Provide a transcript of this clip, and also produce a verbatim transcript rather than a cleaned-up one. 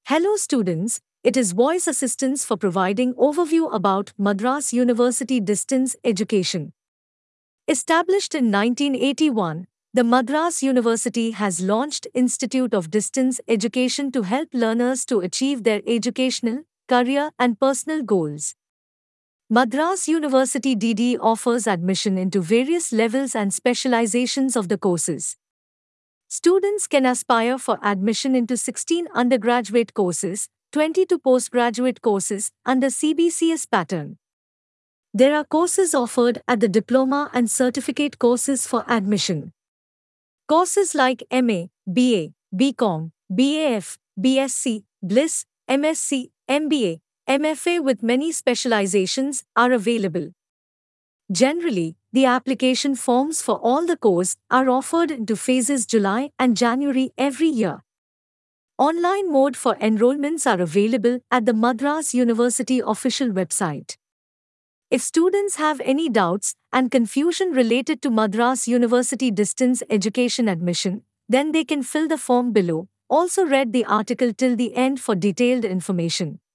Hello students, it is Voice Assistance for providing overview about Madras University Distance Education. Established in nineteen eighty-one, the Madras University has launched Institute of Distance Education to help learners to achieve their educational, career and personal goals. Madras University D D offers admission into various levels and specializations of the courses. Students can aspire for admission into sixteen undergraduate courses, twenty-two postgraduate courses under C B C S pattern. There are courses offered at the diploma and certificate courses for admission. Courses like M A, B A, B Com, B A F, B S c, B L I S, M S c, M B A, M F A with many specializations are available. Generally, the application forms for all the courses are offered into phases July and January every year. Online mode for enrollments are available at the Madras University official website. If students have any doubts and confusion related to Madras University distance education admission, then they can fill the form below. Also read the article till the end for detailed information.